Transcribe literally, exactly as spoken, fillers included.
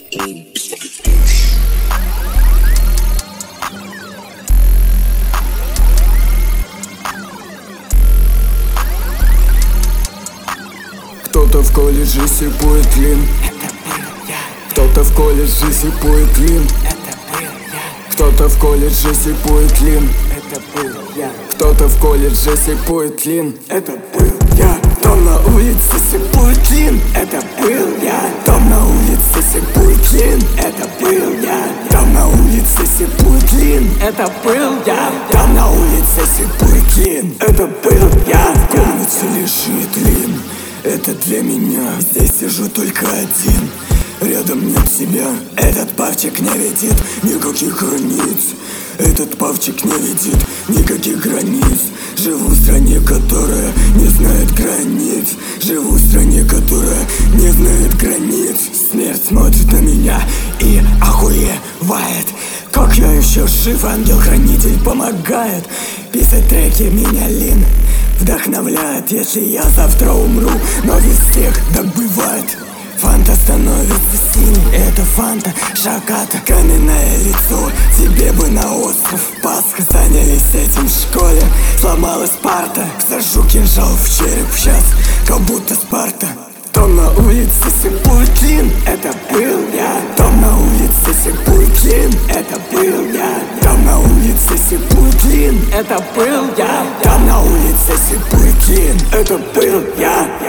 Кто-то в колледже сипует клин. Кто-то в колледже сипует клин. Кто-то в колледже сипует клин. Кто-то в колледже сипует клин. Это был я. Дом на улице сипует клин. Это был я. Дом на улице сипует клин. Это был я. Дом на улице сипует клин. Это был я. Дом на улице сипует клин. Это был я. В комнате лежит лин. Это для меня. Здесь сижу только один. Рядом нет тебя. Этот павчик не видит никаких границ. Этот павчик не видит никаких границ. Живу в стране, которая не знает границ. Живу в стране, которая не знает границ. Смерть смотрит на меня и охуевает. Как я еще жив, ангел-хранитель помогает. Писать треки меня лин вдохновляет. Если я завтра умру, но весь всех так бывает. Фанта становится синей, это фанта, шаката. Каменное лицо, тебе бы на остров Пасха. Занялись этим в школе, сломалась парта. Сажу кинжал в череп сейчас, как будто Спарта. Дом на улице сипует клин, это был я. Дом на улице сипует клин, это был я. Дом на улице сипует клин, это был я. Дом на улице сипует клин, это был я.